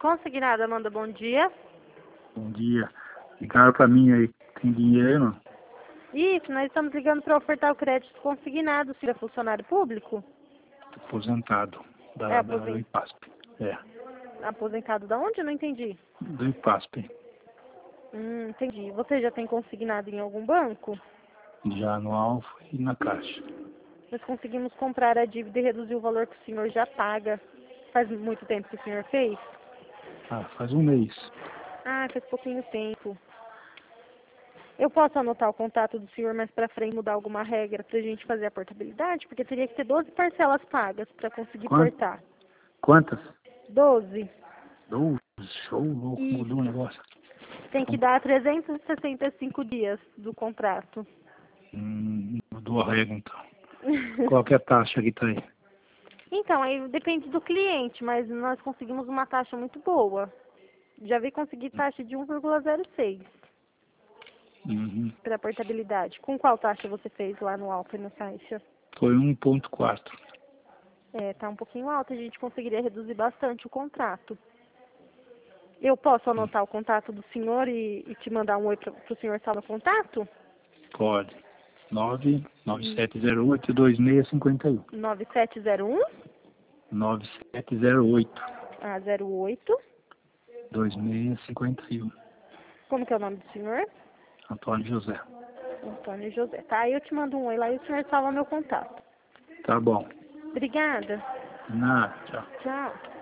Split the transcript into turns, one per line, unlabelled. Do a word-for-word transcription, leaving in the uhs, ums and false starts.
Consignada, Amanda, bom dia.
Bom dia. Ligaram pra mim aí. Tem dinheiro, não?
Isso, nós estamos ligando para ofertar o crédito consignado. O senhor é funcionário público?
Aposentado. Da,
É
da,
aposen-
do IPASP. É.
aposentado da onde? Eu não entendi.
Do IPASP.
Hum, entendi. Você já tem consignado em algum banco?
Já no Alfa e na Caixa.
Nós conseguimos comprar a dívida e reduzir o valor que o senhor já paga. Faz muito tempo que o senhor fez?
Ah, faz um mês.
Ah, faz pouquinho tempo. Eu posso anotar o contato do senhor mais pra frente, mudar alguma regra pra gente fazer a portabilidade? Porque teria que ter doze parcelas pagas pra conseguir
Quant-
portar.
Quantas?
doze.
Doze. Show, louco.
Isso.
Mudou o negócio.
Tem que dar trezentos e sessenta e cinco dias do contrato.
Hum, mudou a regra, então. Qual que é a taxa que tá aí?
Então, aí depende do cliente, mas nós conseguimos uma taxa muito boa. Já vi conseguir taxa de um vírgula zero seis
Uhum.
para portabilidade. Com qual taxa você fez lá no Alfa e no Caixa?
Foi um ponto quatro.
É, tá um pouquinho alto, a gente conseguiria reduzir bastante o contrato. Eu posso anotar o contato do senhor e, e te mandar um oi para o senhor salvar o contato?
Pode. nove nove sete zero oito dois seis cinco um.
nove sete zero um
nove sete zero oito
a zero oito.
dois seis cinco um.
Como que é o nome do senhor?
Antônio José.
Antônio José. Tá, aí eu te mando um oi lá e o senhor salva meu contato.
Tá bom.
Obrigada.
Nada, tchau.
Tchau.